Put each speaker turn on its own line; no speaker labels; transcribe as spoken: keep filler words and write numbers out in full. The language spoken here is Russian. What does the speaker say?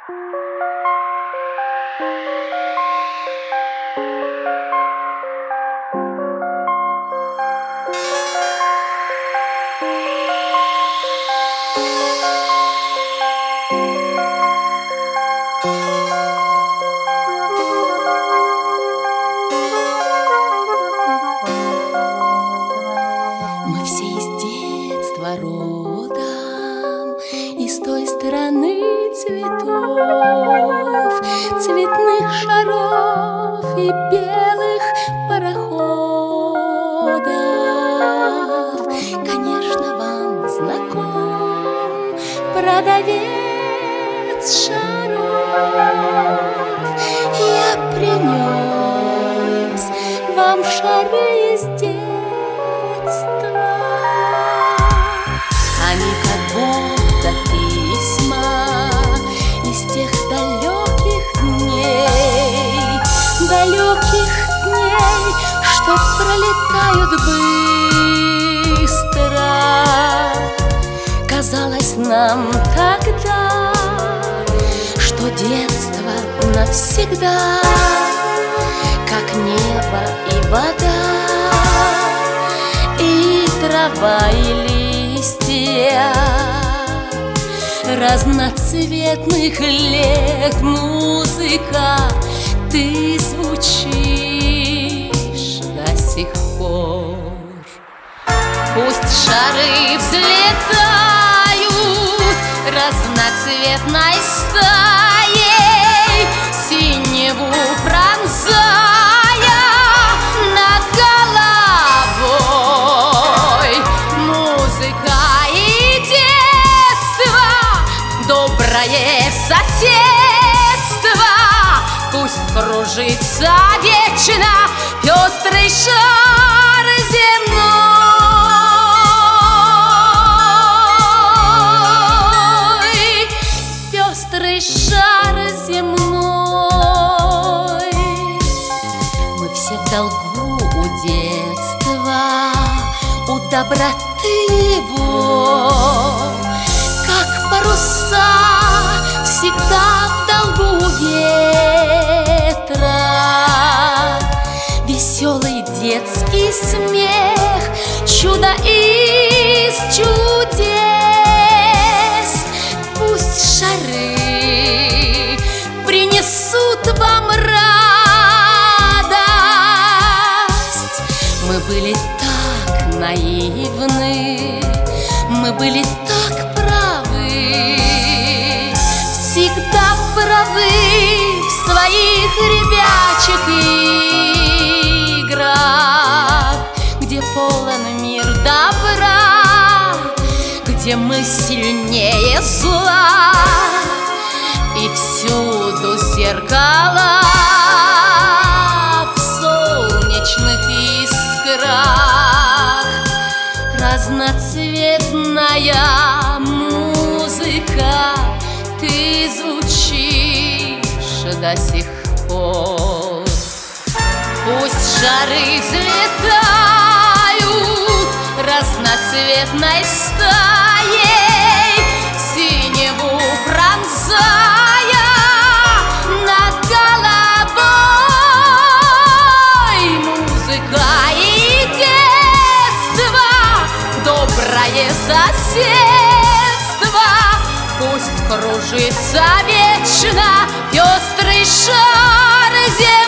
Мы все из детства родом, из той страны цветов, цветных шаров и белых пароходов. Конечно, вам знаком продавец шаров. Я принес вам шары из детства. Они как будто письма из тех далеких дней, далеких дней, что пролетают быстро. Казалось нам тогда, что детство навсегда, как небо и вода, и трава, и листья разноцветных лет. Музыка, ты звучишь до сих пор. Пусть шары взлетают разноцветной стаей, синеву пронзая над головой. Музыка и детство, доброе соседство, пусть кружится вечно пестрый шар земной, пестрый шар земной. Мы все в долгу у детства, у доброты его, как паруса всегда в долгу ветра. Веселый детский смех, чудо из чудес. Пусть шары принесут вам радость. Мы были так наивны, мы были так правы, всегда правы в своих ребячих играх, где полон мир добра, где мы сильнее зла, и всюду зеркала в солнечных искрах. Разноцветная музыка, ты звучишь до сих пор. Пусть шары взлетают разноцветной стаей, синеву пронзая над головой. Музыка и детство, доброе соседство, пусть кружится вечно пестрый шар земной.